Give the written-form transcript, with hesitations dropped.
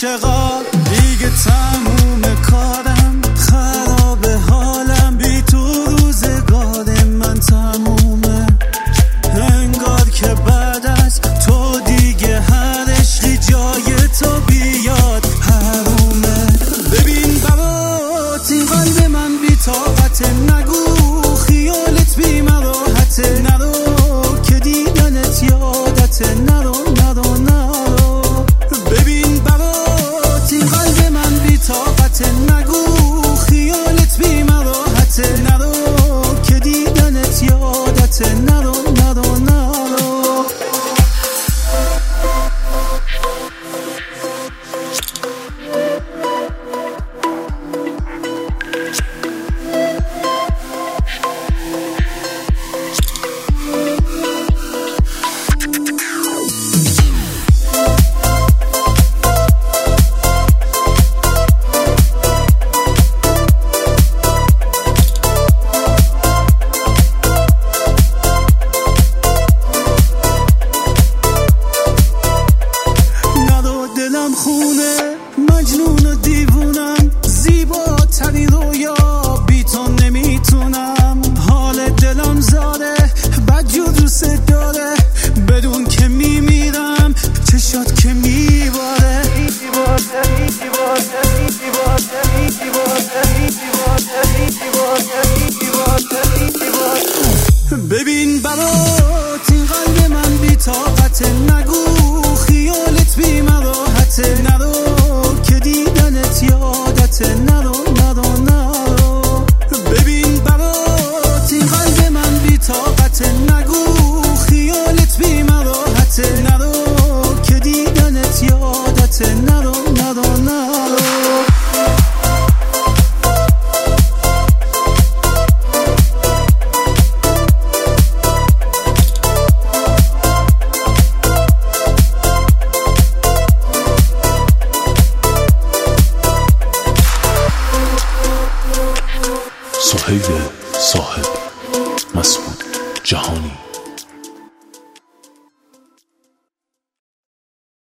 عاشقا دیگه تموم کارم، خراب حالم، بی تو روزگار من تمومه. انگار که بعد از تو دیگه هر عشقی جای تو بیاد حرومه. ببین برات این قلب من بی طاقته، نگو خیالت بی مراحته، نرو که دیدنت یادته، نرو نرو نرو. ببین برات این قلب من بی طاقته، نگو خیالت بی مراحته، نرو که دیدنت یادته، نرو نرو نرو. دلم خونه مجنون و دیوونم، زیباترین رویا بی تو نمیتونم. حال دلم زاره بدجور دوست داره،